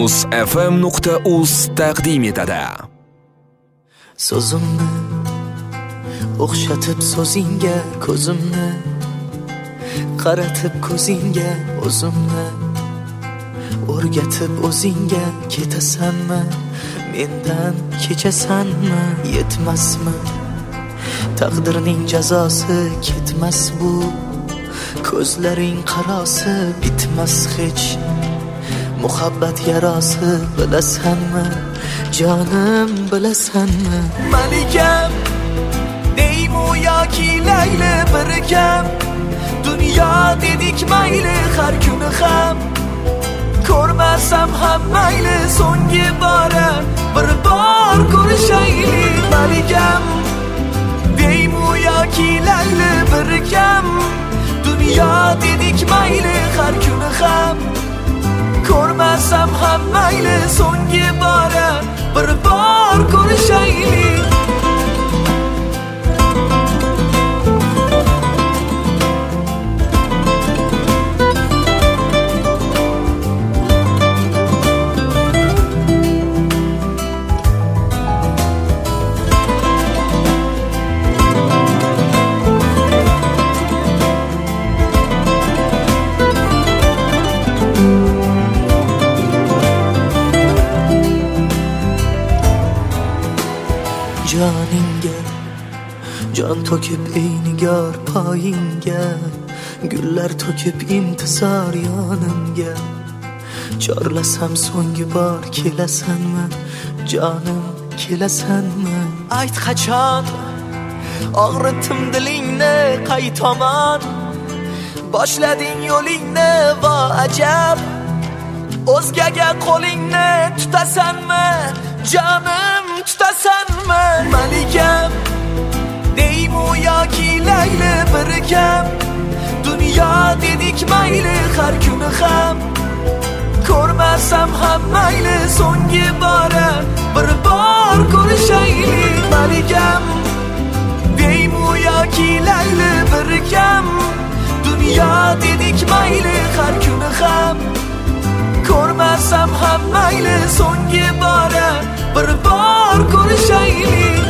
musfm.uz taqdim etadi. So'zimni o'xshatib so'zingga ko'zimni, qaratib ko'zingga o'zimni, o'rgatib o'zingga ketasanmi, mendan kechasanmi, yetmasmi taqdirning jazosi, ketmas bu ko'zlaring qarosi, bitmas hech muhabbat yarosi, bilasanmi jonim, bilasanmi malikam deymu yoki layli birgam, dunyo dedik mayli har kuni ham, ko'rmasam ham mayli so'nggi bora bir bor ko'rishaylik malikam, deymu yoki layli birgam, dunyo dedik mayli har kuni ham, ko'rmasam ham mayli so'nggi bora bir bor ko'rishaylik. Joningga jon to'kib ey nigor poyingga, gullar to'kib intizor yonimga, chorlasam so'nggi bor kelasanmi jonim, kelasanmi ayt qachon, og'ritdim dilingni qay tomon, boshlading yo'lingni va ajab, o'zgaga qo'lingni tutasanmi jonim, tutasanmi malikam, deymu yoki layli birgam, dunyo dedik mayli har kuni ham, ko'rmasam ham mayli so'nggi bora bir bor ko'rishaylik malikam, deymu yoki layli birgam, dunyo dedik mayli har kuni ham, ko'rmasam ham mayli so'nggi bora bir bor ko'rishaylik.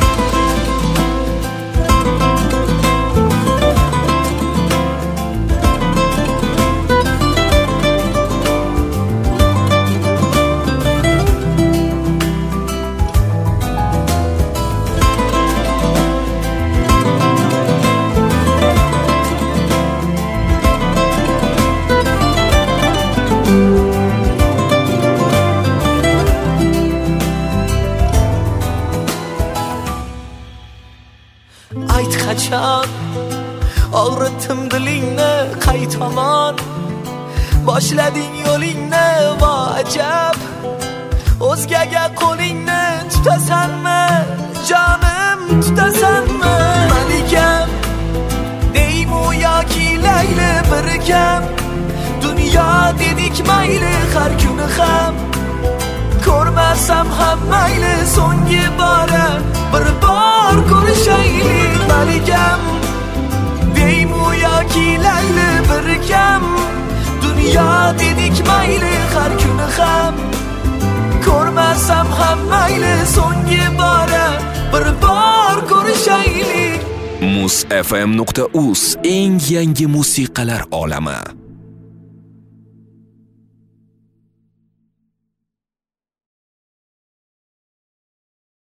Ayt qachon, og'ritdim dilingni qay tomon, boshlading yo'lingni va ajab, o'zgaga qo'lingni tutasanmi jonim, tutasanmi malikam, deymu yoki layli birgam, dunyo dedik mayli har kuni ham, ko'rmasam ham mayli so'nggi bora bir bor ko'rishaylik malikam, deymu yoki layli birgam, dunyo dedik mayli har kuni ham, ko'rmasam ham mayli so'nggi bora bir bor ko'rishaylik. musfm.uz eng yangi musiqalar olami.